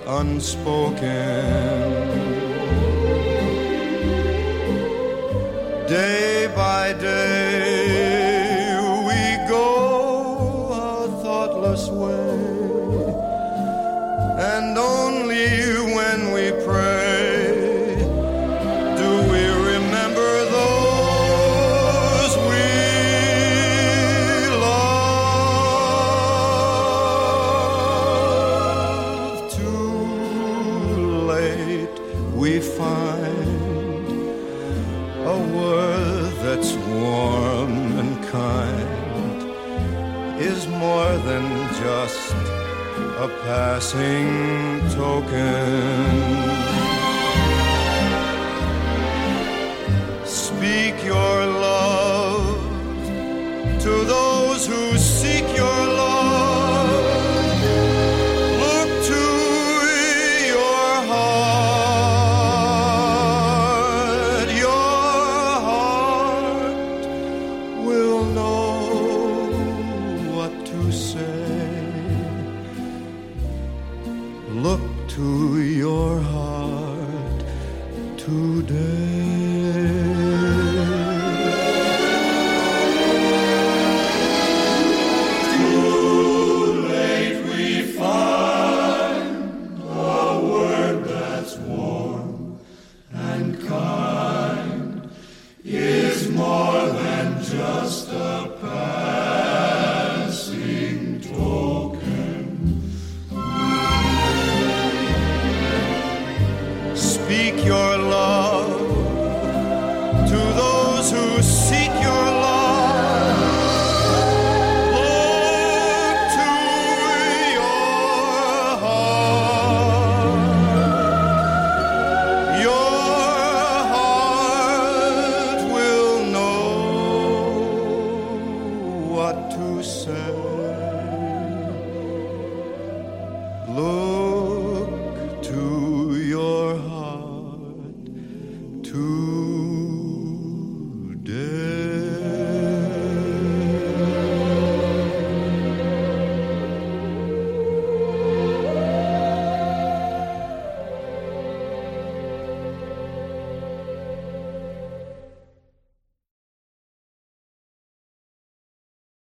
unspoken. Day by day we go our thoughtless way, and only when we pray do we remember those we love. Too late we find a word that's warm and kind is more than just a passing token. Speak your love to those who seek your love. Look to your heart. Your heart will know what to say. Look to your heart today. Speak your